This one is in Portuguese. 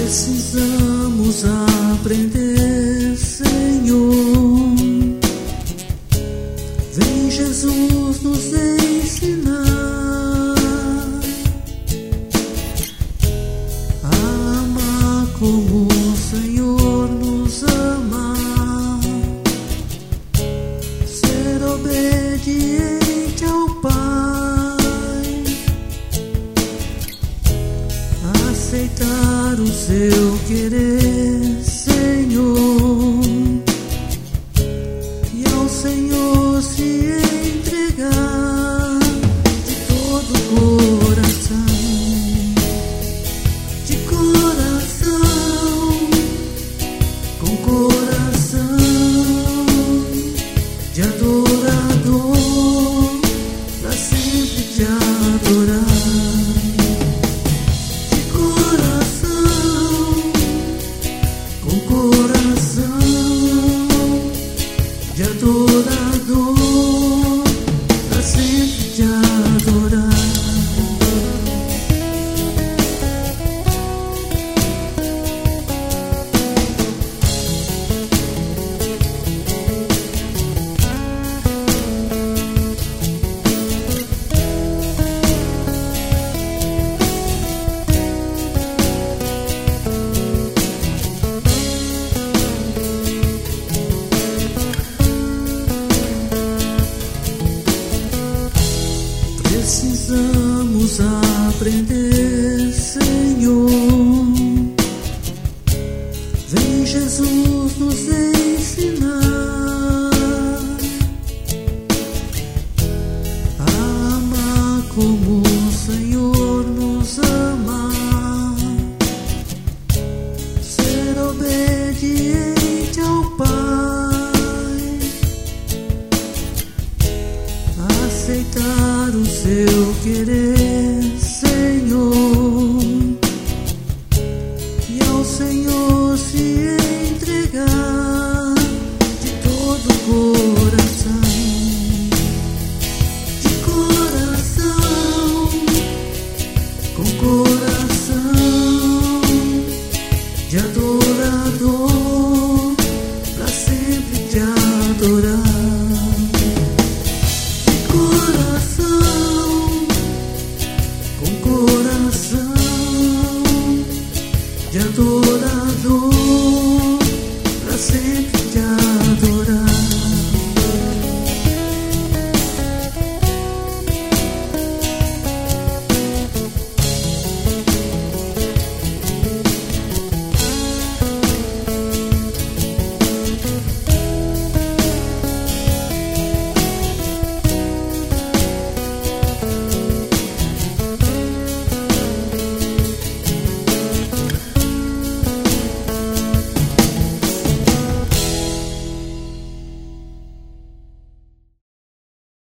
Precisamos aprender, Senhor. Vem Jesus nos ensinar a amar como o Senhor nos ama, ser obediente ao Pai, aceitar o seu querer, Senhor, e ao Senhor se entregar de todo o coração, de coração, com coração de adorador, pra sempre te adorar. De adorador, pra sempre te adorar. Precisamos aprender, Senhor. Vem Jesus nos ensinar a amar como o Senhor nos ama, ser obediente ao Pai, aceitar o seu querer, Senhor, e ao Senhor se entregar de todo o coração, de coração, com coração de adorador, pra sempre te adorar. De adorador, pra sempre te adorar.